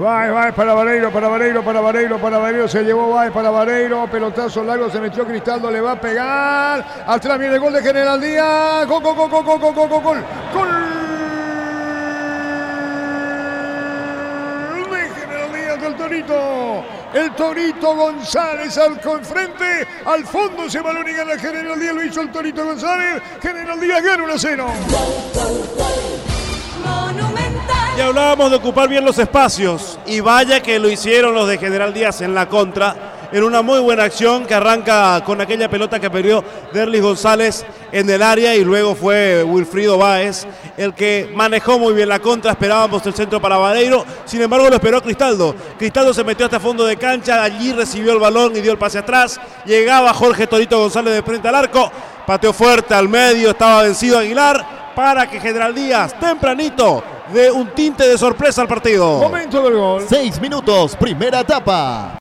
Baez para Vareiro, se llevó Baez para Vareiro, pelotazo largo, se metió Cristaldo, le va a pegar, atrás viene el gol de General Díaz, gol de General Díaz del Torito. El Torito González al enfrente, al fondo ese balón y gana General Díaz, lo hizo el Torito González, General Díaz gana 1-0. Y hablábamos de ocupar bien los espacios, y vaya que lo hicieron los de General Díaz en la contra, en una muy buena acción que arranca con aquella pelota que perdió Derlis González en el área y luego fue Wilfrido Baez el que manejó muy bien la contra. Esperábamos el centro para Vareiro, sin embargo lo esperó Cristaldo. Cristaldo se metió hasta fondo de cancha, allí recibió el balón y dio el pase atrás, llegaba Jorge Torito González de frente al arco, pateó fuerte al medio, estaba vencido Aguilar para que General Díaz tempranito dé un tinte de sorpresa al partido. Momento del gol. 6 minutos, primera etapa.